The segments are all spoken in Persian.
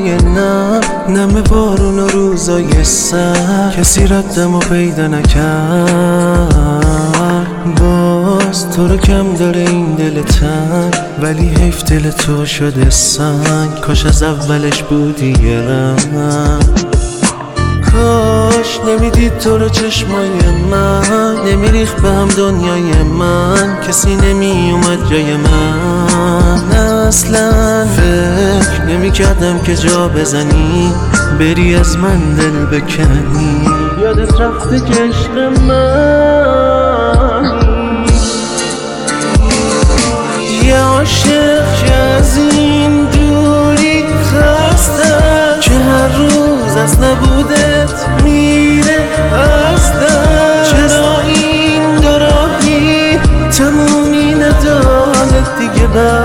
دنیای نم بارون و روزای سر، کسی ردمو پیدا نکرد. باز تو رو کم داره این دل تنگ، ولی حیف دل تو شده سنگ. کاش از اولش بودی یه رنگ، کاش نمیدید تو رو چشمای من، نمیریخ به هم دنیای من، کسی نمیومد جای من. اصلا فکر نمیکردم که جا بزنی، بری از من دل بکنی. یادت رفته که عشق من یه عاشق که از این دوری خستم، که هر روز از نبودت میره از دست. چرا این دو راهی تمومی نداره دیگه؟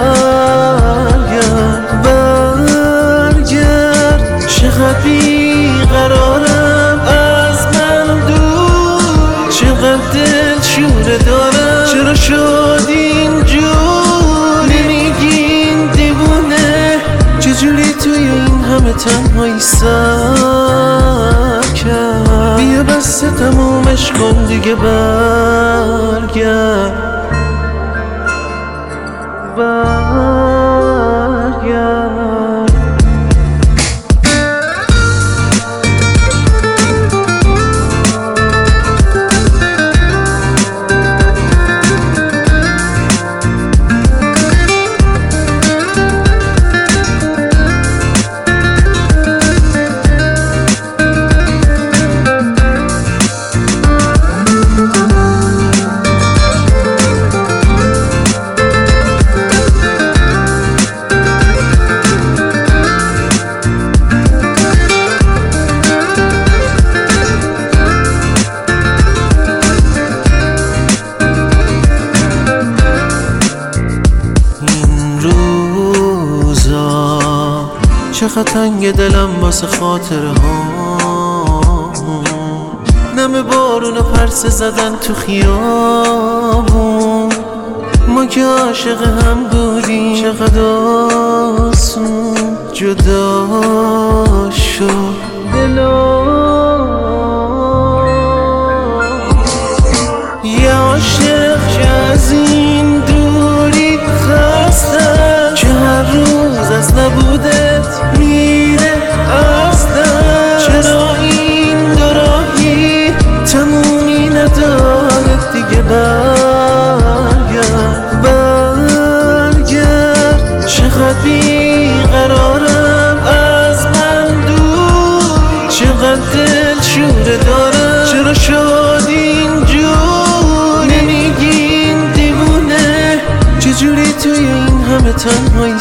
برگرد چقدر بیقرارم از من دور، چقدر دل شوره دارم، چرا شد اینجور؟ نمیگین دیوونه، چجوری توی این همه تنهایی سر کرد؟ بیا بس تمومش کن دیگه، برگرد. چقدر تنگ دلم واسه خاطره ها، نم بارون و پرسه زدن تو خیابون. ما که عاشق هم بودیم، چقدر آسون جدا شد دلا. یه عاشق که از این دوری خستم، که هر روز از نبودت میره از دست. چرا این دو راهی تمومی نداره دیگه؟ برگرد چقدر بیقرارم از من دور، چقدر دل شوره دارم، چرا شد اینجور؟ نمیگین دیوونه، چجوری توی این همه تنهایی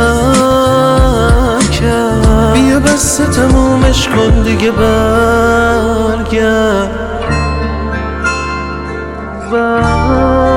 سر کرد؟ بیا بس تمومش کن دیگه، برگرد.